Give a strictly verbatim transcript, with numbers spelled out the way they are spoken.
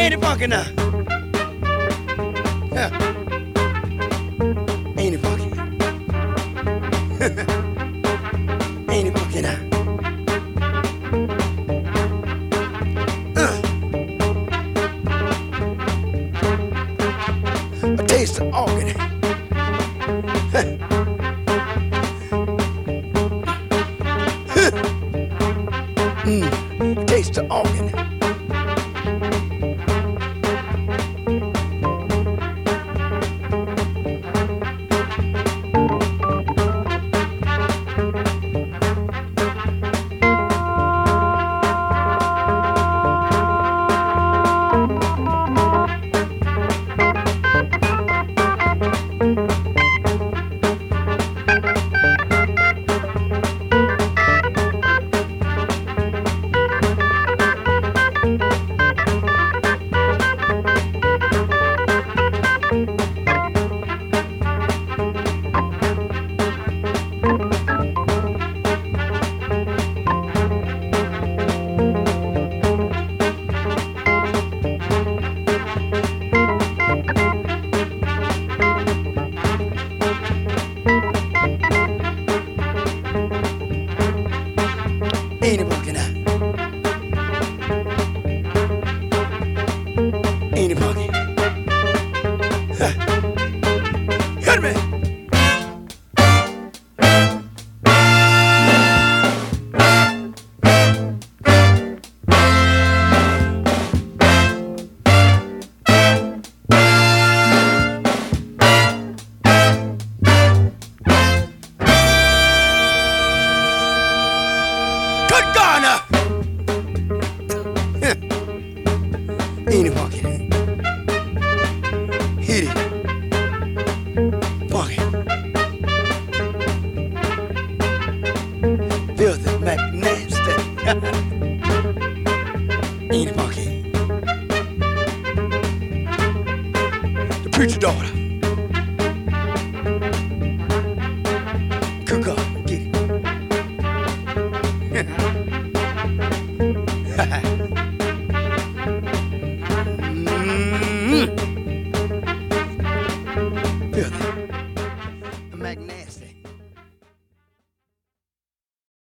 Ain't it funky now? Yeah. Ain't it funky? Ain't it funky now? Uh. A taste of organ. mm. Taste the organ. Ain't it funky now? Ain't it funky? Huh. Hit me! Good God now! Ain't it funky? Hit it. Funky. Filthy Mac nasty. Ain't it funky? The preacher daughter. Cook up, get it. mm-hmm. Filthy. Mac nasty.